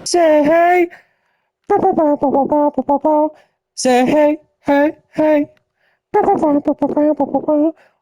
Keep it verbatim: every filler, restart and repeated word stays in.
Say hey. Bow, bow, bow, bow, bow, bow, bow, bow, bow. Say hey, hey, hey. Bow, bow, bow, bow, bow, bow, bow, bow, bow.